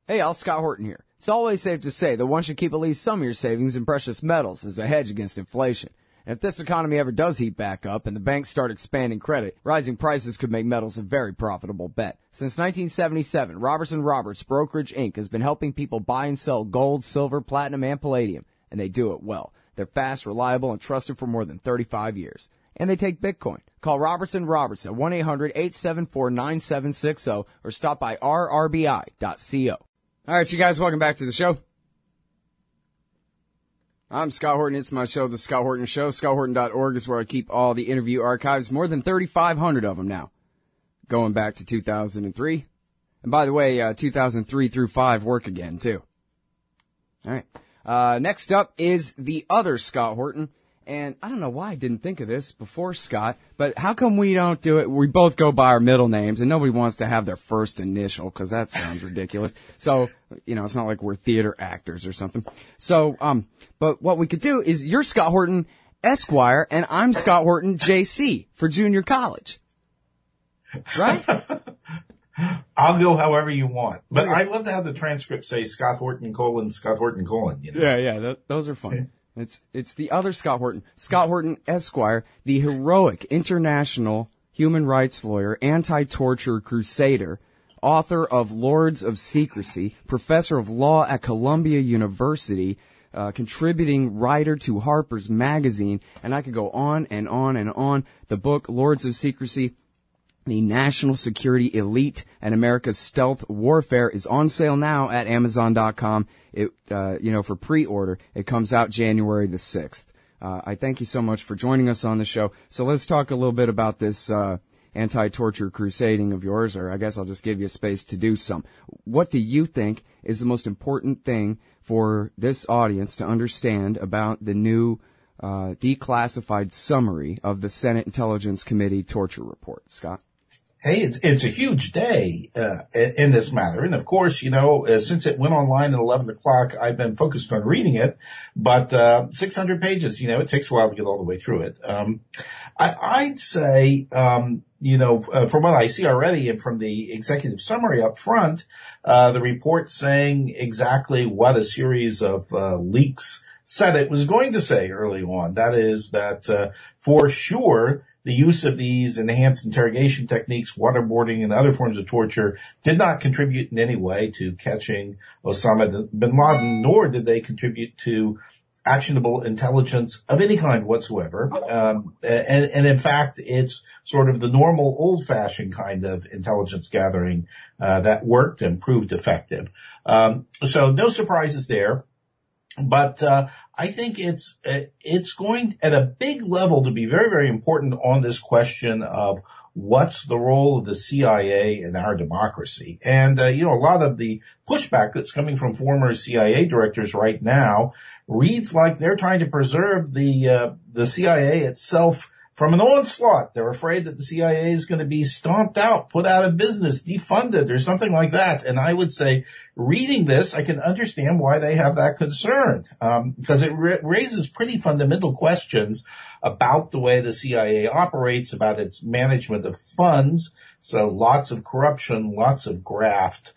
Hey, Al, Scott Horton here. It's always safe to say that one should keep at least some of your savings in precious metals as a hedge against inflation. And if this economy ever does heat back up and the banks start expanding credit, rising prices could make metals a very profitable bet. Since 1977, Robertson Roberts Brokerage Inc. has been helping people buy and sell gold, silver, platinum, and palladium, and they do it well. They're fast, reliable, and trusted for more than 35 years. And they take Bitcoin. Call Robertson Roberts at 1-800-874-9760 or stop by rrbi.co. All right, you guys, welcome back to the show. I'm Scott Horton. It's my show, The Scott Horton Show. ScottHorton.org is where I keep all the interview archives, more than 3,500 of them now, going back to 2003. And by the way, 2003 through 5 work again, too. All right. Next up is the other Scott Horton. And I don't know why I didn't think of this before, Scott, but how come we don't do it? We both go by our middle names, and nobody wants to have their first initial, because that sounds ridiculous. So, it's not like we're theater actors or something. So, but what we could do is you're Scott Horton Esquire, and I'm Scott Horton JC for junior college. Right? I'll go however you want. But I'd love to have the transcript say Scott Horton : Scott Horton : Yeah, those are fun. It's the other Scott Horton Esquire, the heroic international human rights lawyer, anti-torture crusader, author of Lords of Secrecy, professor of law at Columbia University, contributing writer to Harper's Magazine, and I could go on and on and on. The book, Lords of Secrecy, The National Security Elite and America's Stealth Warfare, is on sale now at Amazon.com. It, for pre-order. It comes out January the 6th. I thank you so much for joining us on the show. So let's talk a little bit about this, anti-torture crusading of yours, or I guess I'll just give you space to do some. What do you think is the most important thing for this audience to understand about the new, declassified summary of the Senate Intelligence Committee torture report? Scott? Hey, it's a huge day in this matter. And of course, since it went online at 11 o'clock, I've been focused on reading it. But 600 pages, it takes a while to get all the way through it. I'd say, from what I see already and from the executive summary up front, the report saying exactly what a series of leaks said it was going to say early on. That is that for sure, the use of these enhanced interrogation techniques, waterboarding, and other forms of torture did not contribute in any way to catching Osama bin Laden, nor did they contribute to actionable intelligence of any kind whatsoever. And in fact, it's sort of the normal old-fashioned kind of intelligence gathering that worked and proved effective. So no surprises there. But I think it's going at a big level to be very, very important on this question of what's the role of the CIA in our democracy. And a lot of the pushback that's coming from former CIA directors right now reads like they're trying to preserve the CIA itself from an onslaught. They're afraid that the CIA is going to be stomped out, put out of business, defunded, or something like that. And I would say, reading this, I can understand why they have that concern, because it raises pretty fundamental questions about the way the CIA operates, about its management of funds. So lots of corruption, lots of graft,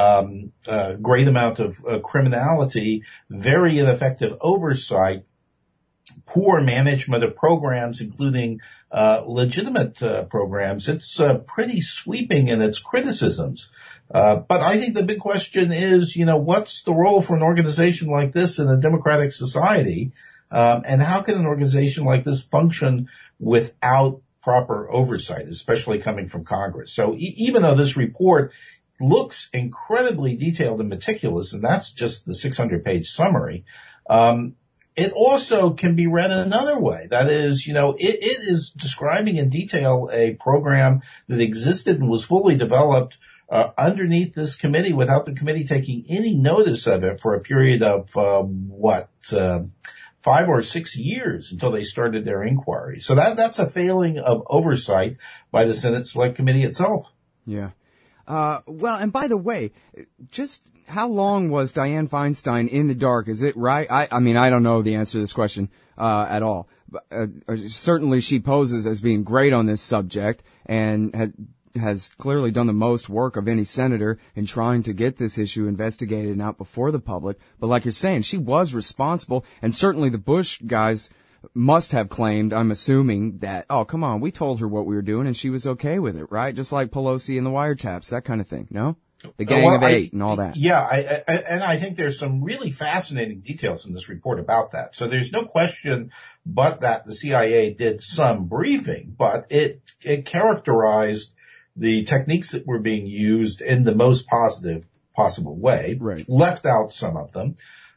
great amount of criminality, very ineffective oversight, poor management of programs, including legitimate programs. It's pretty sweeping in its criticisms. But I think the big question is, what's the role for an organization like this in a democratic society? And how can an organization like this function without proper oversight, especially coming from Congress? So even though this report looks incredibly detailed and meticulous, and that's just the 600-page summary, it also can be read another way. That is, it is describing in detail a program that existed and was fully developed underneath this committee without the committee taking any notice of it for a period of, 5 or 6 years until they started their inquiry. So that's a failing of oversight by the Senate Select Committee itself. Yeah. Well, and by the way, just how long was Dianne Feinstein in the dark? Is it right? I mean, I don't know the answer to this question at all. But, certainly she poses as being great on this subject and had has clearly done the most work of any senator in trying to get this issue investigated and out before the public. But like you're saying, she was responsible, and certainly the Bush guys must have claimed, I'm assuming, that, oh, come on, we told her what we were doing and she was okay with it, right? Just like Pelosi and the wiretaps, that kind of thing, no? The Gang of Eight and all that. Yeah, and I think there's some really fascinating details in this report about that. So there's no question but that the CIA did some briefing, but it characterized the techniques that were being used in the most positive possible way, right. Left out some of them,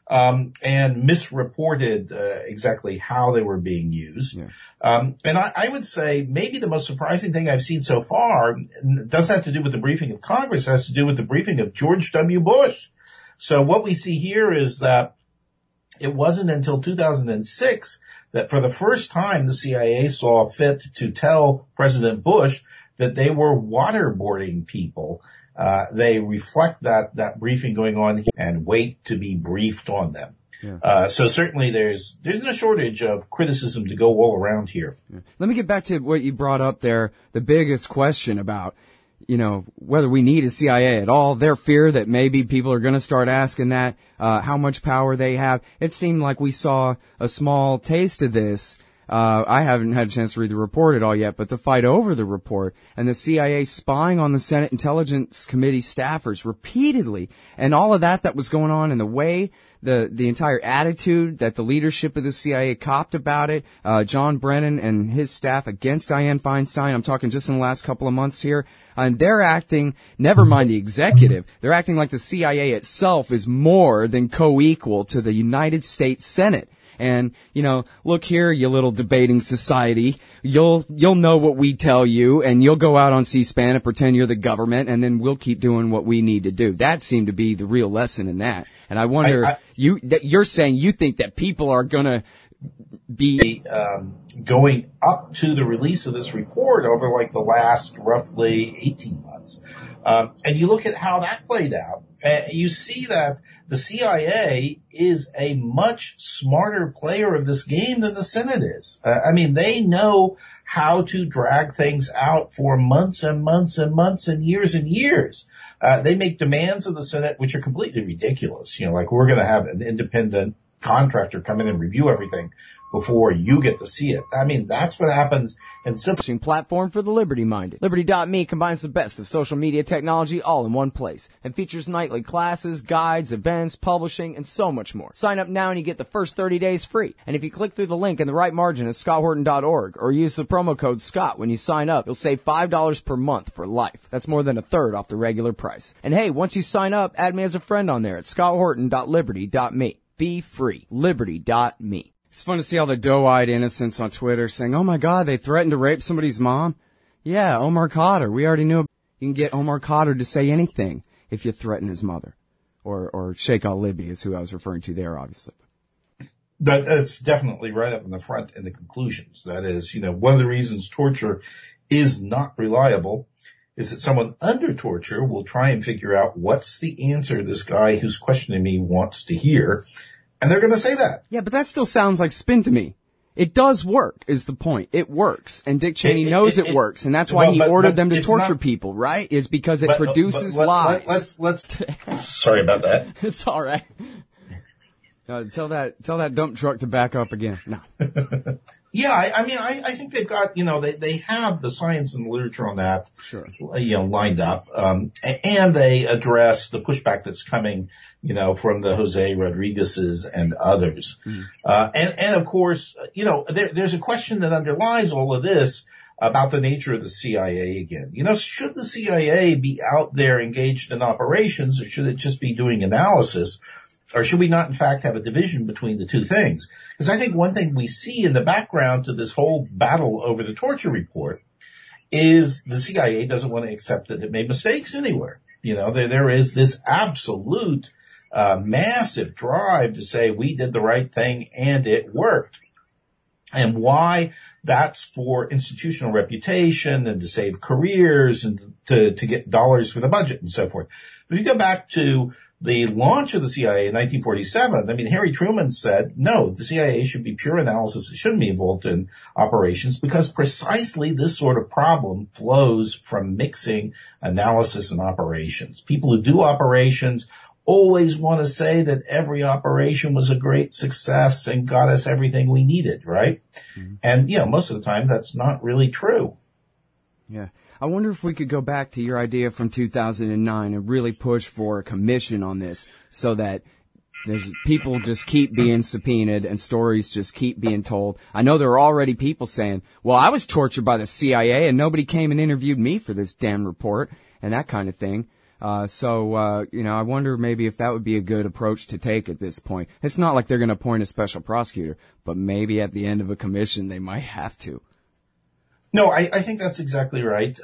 and misreported exactly how they were being used. Yeah. And I would say maybe the most surprising thing I've seen so far doesn't have to do with the briefing of Congress, it has to do with the briefing of George W. Bush. So what we see here is that it wasn't until 2006 that for the first time the CIA saw fit to tell President Bush that they were waterboarding people. They reflect that briefing going on and wait to be briefed on them. Yeah. So certainly there's no shortage of criticism to go all around here. Yeah. Let me get back to what you brought up there, the biggest question about, whether we need a CIA at all, their fear that maybe people are going to start asking that, how much power they have. It seemed like we saw a small taste of this. I haven't had a chance to read the report at all yet, but the fight over the report and the CIA spying on the Senate Intelligence Committee staffers repeatedly, and all of that was going on, and the way the entire attitude that the leadership of the CIA copped about it, John Brennan and his staff against Dianne Feinstein, I'm talking just in the last couple of months here, and they're acting, never mind the executive, they're acting like the CIA itself is more than co-equal to the United States Senate. And, look here, you little debating society, you'll know what we tell you, and you'll go out on C-SPAN and pretend you're the government, and then we'll keep doing what we need to do. That seemed to be the real lesson in that. And I wonder, you're saying you think that people are gonna be going up to the release of this report over like the last roughly 18 months. And you look at how that played out, you see that the CIA is a much smarter player of this game than the Senate is. They know how to drag things out for months and months and months and years. They make demands of the Senate which are completely ridiculous. Like we're going to have an independent contractor come in and review everything before you get to see it. That's what happens in simple platform for the Liberty-minded. Liberty.me combines the best of social media technology all in one place and features nightly classes, guides, events, publishing, and so much more. Sign up now and you get the first 30 days free. And if you click through the link in the right margin at scotthorton.org or use the promo code SCOTT when you sign up, you'll save $5 per month for life. That's more than a third off the regular price. And hey, once you sign up, add me as a friend on there at scotthorton.liberty.me. Be free. Liberty.me. It's fun to see all the doe-eyed innocents on Twitter saying, oh my God, they threatened to rape somebody's mom. Yeah, Omar Khadr. We already knew you can get Omar Khadr to say anything if you threaten his mother. Or Sheikh al-Libi is who I was referring to there, obviously. That's definitely right up in the front in the conclusions. That is, one of the reasons torture is not reliable is that someone under torture will try and figure out what's the answer this guy who's questioning me wants to hear. And they're going to say that. Yeah, but that still sounds like spin to me. It does work, is the point. It works. And Dick Cheney knows it works. And that's why he ordered them to torture people, right? Is because it produces lies. Let's sorry about that. It's all right. Tell that dump truck to back up again. No. Yeah, I think they've got, they have the science and the literature on that, sure, lined up, and they address the pushback that's coming, from the Jose Rodriguez's and others. Mm. And of course, there's a question that underlies all of this about the nature of the CIA again. Should the CIA be out there engaged in operations, or should it just be doing analysis? Or should we not, in fact, have a division between the two things? Because I think one thing we see in the background to this whole battle over the torture report is the CIA doesn't want to accept that it made mistakes anywhere. There is this absolute, massive drive to say we did the right thing and it worked. And why? That's for institutional reputation and to save careers and to get dollars for the budget and so forth. But if you go back to the launch of the CIA in 1947, I mean, Harry Truman said, no, the CIA should be pure analysis. It shouldn't be involved in operations because precisely this sort of problem flows from mixing analysis and operations. People who do operations always want to say that every operation was a great success and got us everything we needed, right? Mm-hmm. And, most of the time that's not really true. Yeah. I wonder if we could go back to your idea from 2009 and really push for a commission on this so that people just keep being subpoenaed and stories just keep being told. I know there are already people saying, well, I was tortured by the CIA and nobody came and interviewed me for this damn report and that kind of thing. I wonder maybe if that would be a good approach to take at this point. It's not like they're going to appoint a special prosecutor, but maybe at the end of a commission they might have to. No, I think that's exactly right.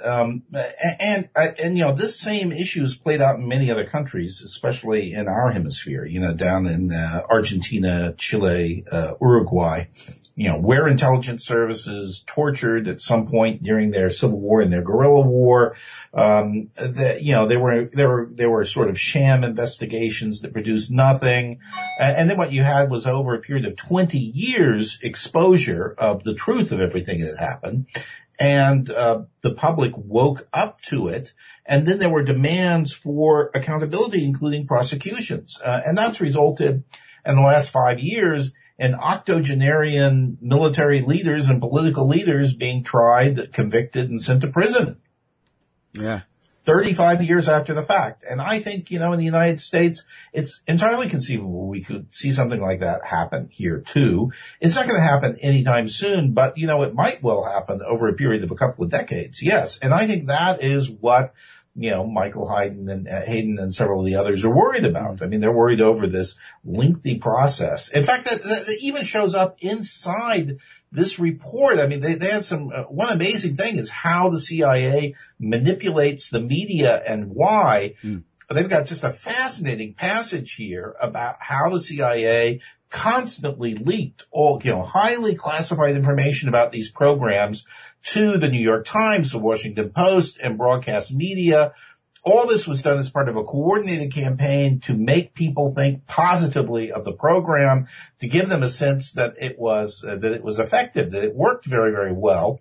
This same issue is played out in many other countries, especially in our hemisphere, down in Argentina, Chile, Uruguay, where intelligence services tortured at some point during their civil war and their guerrilla war. There were sort of sham investigations that produced nothing. And then what you had was over a period of 20 years exposure of the truth of everything that happened. And the public woke up to it. And then there were demands for accountability, including prosecutions. And that's resulted in the last 5 years in octogenarian military leaders and political leaders being tried, convicted, and sent to prison. Yeah. 35 years after the fact. And I think, in the United States, it's entirely conceivable we could see something like that happen here too. It's not going to happen anytime soon, but, it might well happen over a period of a couple of decades. Yes. And I think that is what, Michael Hayden and several of the others are worried about. I mean, they're worried over this lengthy process. In fact, that even shows up inside this report. I mean, they had one amazing thing is how the CIA manipulates the media and why. They've got just a fascinating passage here about how the CIA constantly leaked all, highly classified information about these programs to the New York Times, the Washington Post, and broadcast media. All this was done as part of a coordinated campaign to make people think positively of the program, to give them a sense that it was effective, that it worked very, very well.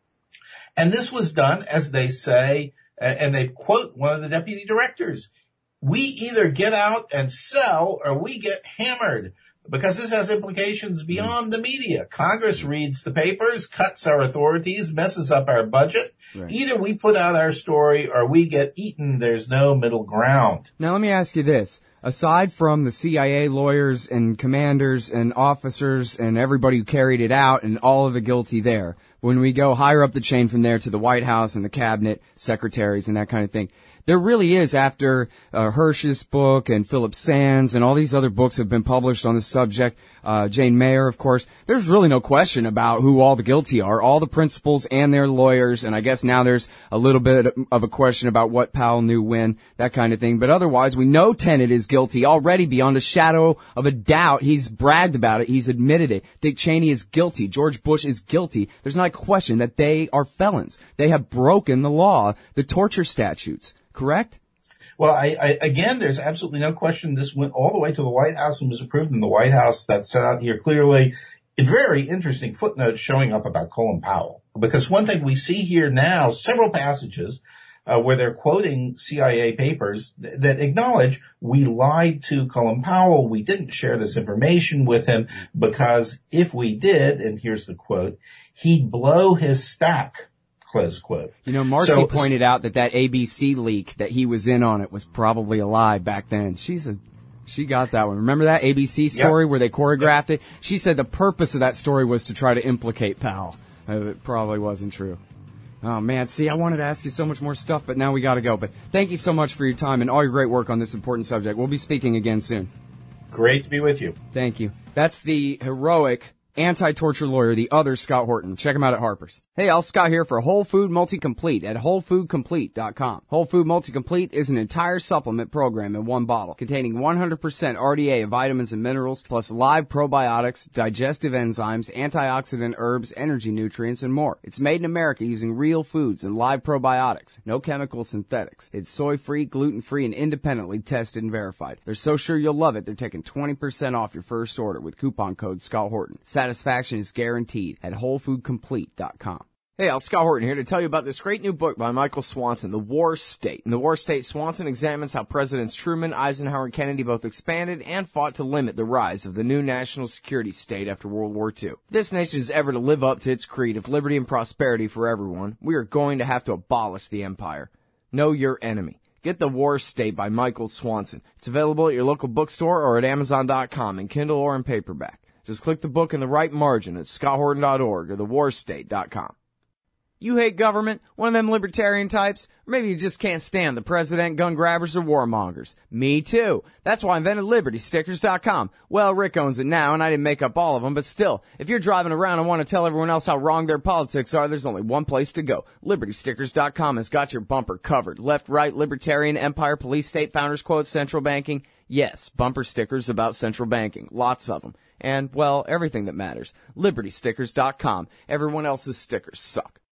And this was done, as they say, and they quote one of the deputy directors, "We either get out and sell or we get hammered." Because this has implications beyond the media. Congress reads the papers, cuts our authorities, messes up our budget. Right. Either we put out our story or we get eaten. There's no middle ground. Now let me ask you this. Aside from the CIA lawyers and commanders and officers and everybody who carried it out and all of the guilty there, when we go higher up the chain from there to the White House and the cabinet secretaries and that kind of thing, there really is, after Hirsch's book and Philip Sands and all these other books have been published on the subject, Jane Mayer, of course, there's really no question about who all the guilty are, all the principals and their lawyers, and I guess now there's a little bit of a question about what Powell knew when, that kind of thing. But otherwise, we know Tenet is guilty already beyond a shadow of a doubt. He's bragged about it. He's admitted it. Dick Cheney is guilty. George Bush is guilty. There's not a question that they are felons. They have broken the law, the torture statutes. Correct? Well, again, there's absolutely no question this went all the way to the White House and was approved in the White House. That's set out here clearly. A very interesting footnote showing up about Colin Powell. Because one thing we see here now, several passages where they're quoting CIA papers that acknowledge we lied to Colin Powell. We didn't share this information with him because if we did, and here's the quote, he'd blow his stack. Close quote. Marcy pointed out that ABC leak that he was in on it was probably a lie back then. She got that one. Remember that ABC story where they choreographed it? She said the purpose of that story was to try to implicate Powell. It probably wasn't true. Oh man, see, I wanted to ask you so much more stuff, but now we gotta go. But thank you so much for your time and all your great work on this important subject. We'll be speaking again soon. Great to be with you. Thank you. That's the heroic Anti-torture lawyer, the other Scott Horton. Check him out at Harper's. Hey, Al Scott here for Whole Food Multi-Complete at WholeFoodComplete.com. Whole Food Multi-Complete is an entire supplement program in one bottle, containing 100% RDA of vitamins and minerals, plus live probiotics, digestive enzymes, antioxidant herbs, energy nutrients, and more. It's made in America using real foods and live probiotics. No chemical synthetics. It's soy-free, gluten-free, and independently tested and verified. They're so sure you'll love it, they're taking 20% off your first order with coupon code Scott Horton. Satisfaction is guaranteed at WholeFoodComplete.com. Hey, Al Scott Horton here to tell you about this great new book by Michael Swanson, The War State. In The War State, Swanson examines how Presidents Truman, Eisenhower, and Kennedy both expanded and fought to limit the rise of the new national security state after World War II. If this nation is ever to live up to its creed of liberty and prosperity for everyone, we are going to have to abolish the empire. Know your enemy. Get The War State by Michael Swanson. It's available at your local bookstore or at Amazon.com in Kindle or in paperback. Just click the book in the right margin at ScottHorton.org or TheWarState.com. You hate government? One of them libertarian types? Or maybe you just can't stand the president, gun grabbers, or warmongers. Me too. That's why I invented LibertyStickers.com. Well, Rick owns it now, and I didn't make up all of them, but still, if you're driving around and want to tell everyone else how wrong their politics are, there's only one place to go. LibertyStickers.com has got your bumper covered. Left, right, libertarian, empire, police, state, founders quotes, central banking. Yes, bumper stickers about central banking. Lots of them. And, well, everything that matters. LibertyStickers.com. Everyone else's stickers suck.